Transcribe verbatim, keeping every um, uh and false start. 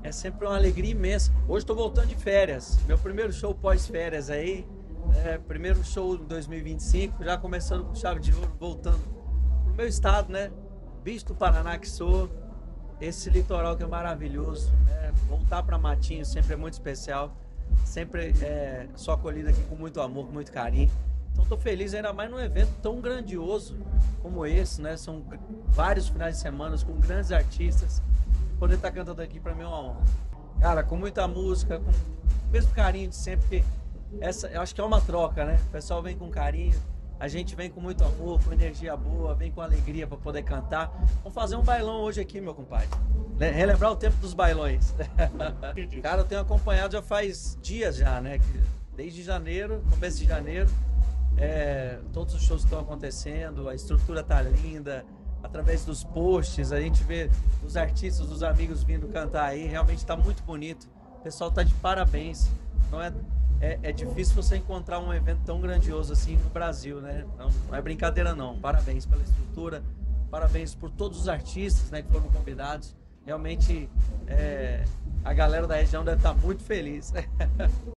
É sempre uma alegria imensa. Hoje estou voltando de férias. Meu primeiro show pós-férias aí. É, primeiro show em dois mil e vinte e cinco, já começando com chave de ouro, voltando pro meu estado, né? Bicho do Paraná que sou. Esse litoral que é maravilhoso. Né? Voltar para Matinho sempre é muito especial. Sempre é, sou acolhido aqui com muito amor, com muito carinho. Então estou feliz ainda mais num evento tão grandioso como esse, né? São vários finais de semana com grandes artistas. Poder estar cantando aqui para mim é uma honra. Cara, com muita música, com o mesmo carinho de sempre, porque essa, eu acho que é uma troca, né? O pessoal vem com carinho, a gente vem com muito amor, com energia boa, vem com alegria para poder cantar. Vamos fazer um bailão hoje aqui, meu compadre. Relembrar o tempo dos bailões. Cara, eu tenho acompanhado já faz dias já, né? Desde janeiro, começo de janeiro, é, todos os shows estão acontecendo, a estrutura tá linda. Através dos posts, a gente vê os artistas, os amigos vindo cantar aí, realmente está muito bonito. O pessoal está de parabéns. Não é, é, é difícil você encontrar um evento tão grandioso assim no Brasil, né? Não, não é brincadeira não. Parabéns pela estrutura, parabéns por todos os artistas, né, que foram convidados. Realmente é, a galera da região deve estar muito feliz.